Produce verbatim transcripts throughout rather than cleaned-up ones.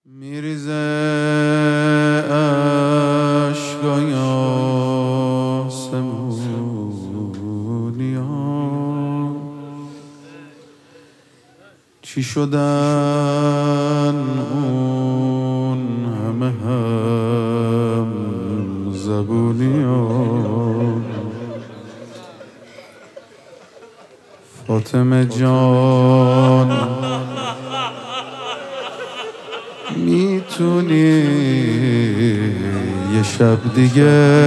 میریزه عشقای آسمونیان، چی شدن اون همه هم زبونیان؟ فاطمه جان میتونی یه شب دیگه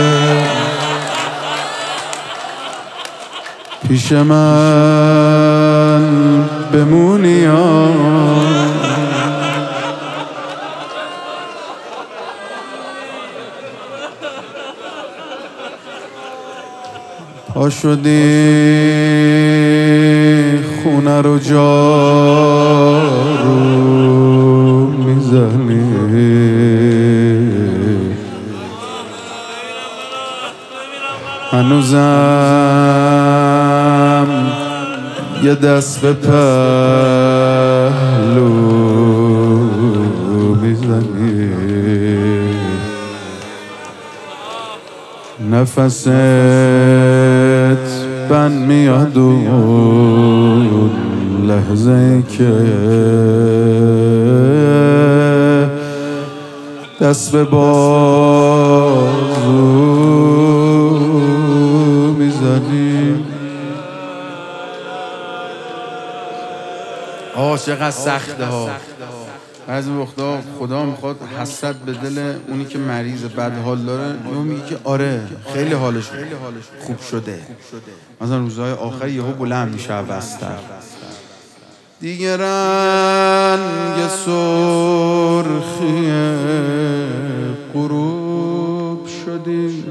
پیش من بمونی یا پا شدی خونه رو جارو میزنی، هنوزم یه دست به پهلو میزنی، نفست بند میاد اون لحظه ای که دست به بازو میزنی. آه چقدر سخته ها. بعضی وقتا خدا میخواد حسرت به دل اونی که مریض بد حال داره، یا میگه که آره خیلی حالش خوب شده، مثلا روزهای آخر یهو بلند میشه عوض‌تر. دیگه رنگ سرخی غروب شدی،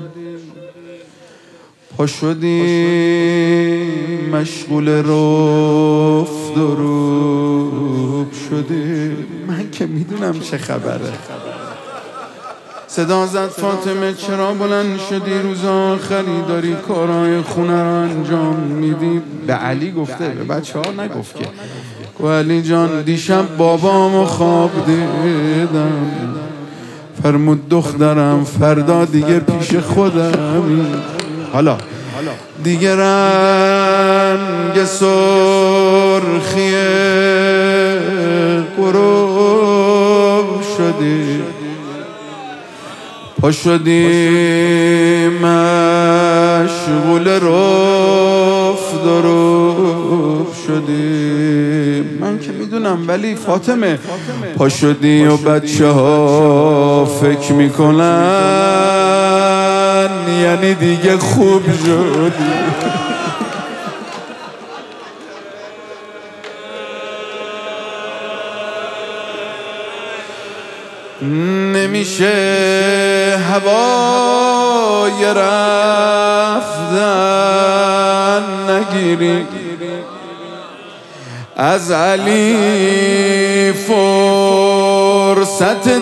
پا شدی مشغول رفت و روب شدی. من که میدونم چه خبره. صدا زد فاطمه چرا بلند شدی؟ روز آخری داری کارهای خونه رو انجام میدی. به علی گفته، به بچه ها نگفت که. گو علی جان دیشب بابامو خواب دیدم، فرمود دخترم فردا دیگه پیش خودم. حالا دیگه رنگ سرخی غروب شدی، پا شدی مشغول رفت و روب شدی. من که میدونم، ولی فاطمه پا شدی و بچه ها فکر میکنن یعنی دیگه خوب شدی. نمیشه هوای رفتن نگیری، از علی فرصت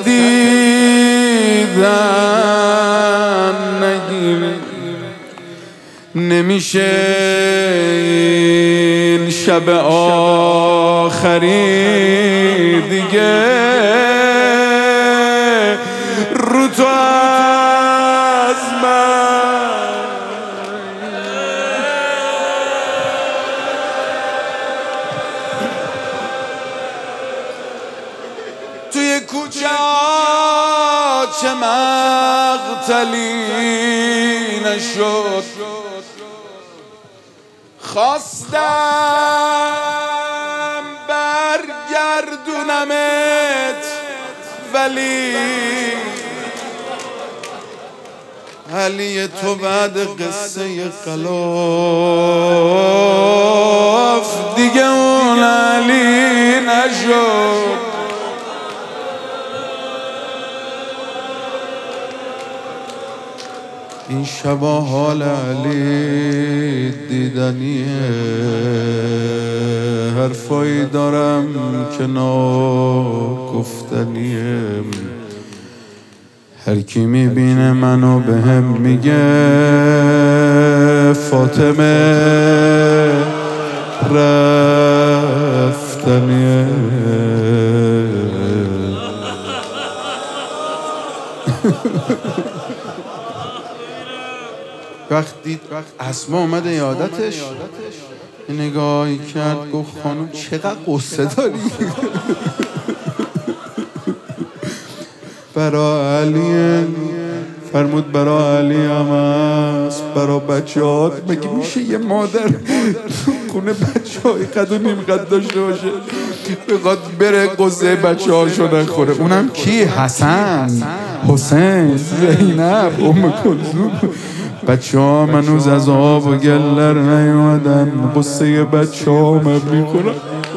دیدن نگیری. نمیشه این شب آخری دیگه رو تو از من. توی کوچه چه مقتلی نشد، خواستم برگردونمت ولی علی تو بعد قصه خلاف دیگه اون علی نشد. این شبا حال علی دیدنیه، حرفایی دارم که ناگفتنیه. هر کی میبینه منو بهم میگه فاطمه رفتنیه. وقتی اسما اومده یادتش نگاهی کرد گفت خانم چقدر قصه داری. برا علی فرمود برا علی هم هست برا بچه هات. مگه میشه یه مادر خونه بچه های قد و نیم قد داشته باشه بخواد بره قصه بچه هاشو نخوره؟ اونم کی؟ حسن، حسین، زینب، ام کلثوم. بچه ها منوز از آب و گلر نیومدن، قصه بچه ها میخورن.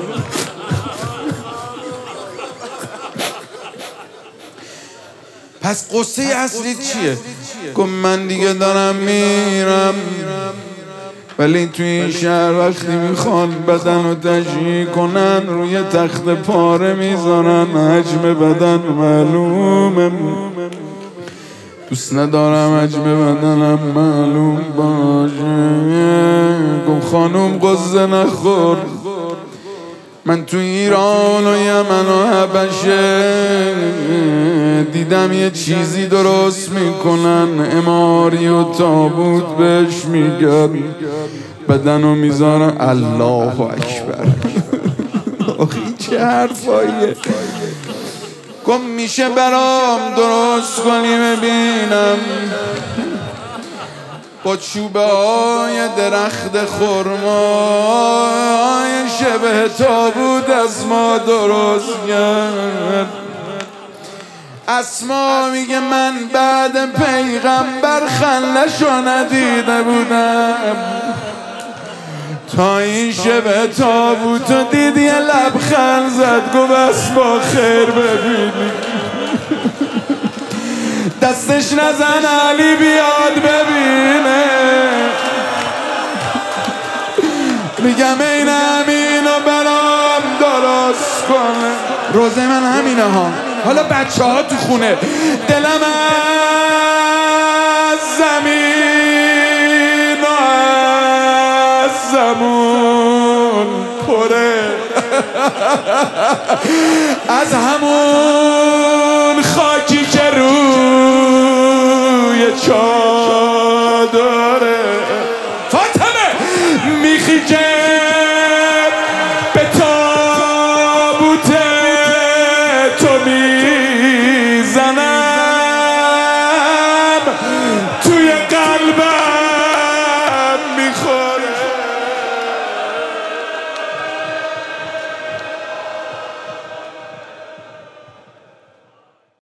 پس قصه اصلی چیه؟ گفت من دیگه دارم میرم، ولی توی این شهر وقتی میخوان بدن رو تشییع کنن روی تخت پاره میذارن، حجم بدن معلومه. دوست ندارم حجم بدنم معلوم باشه. گفت خانوم قصه نخور، من تو ایران و یمن و حبشه دیدم یه چیزی درست میکنن، اماری و تابوت بهش میگن، بدنو میذارن. الله اکبر. آخه چه حرفاییه؟ گم میشه برام درست کنی ببینم، با چوبه های درخت خرمای شبه تابوت از ما درست کرد. اسما میگه من بعد پیغمبر خلشو ندیده بودم، تا این شبه تابوتو دید یه لبخند زد گفت اسما خیر ببینی. دستش نزن علی بیاد ببینه. میگم این همینو برام درست کنه. روزه من همینه ها. حالا بچه ها تو خونه دلم از زمین و از زمون پره، از همون خاکی که روی چادره فاطمه میخیجه به تابوت تو میزنم.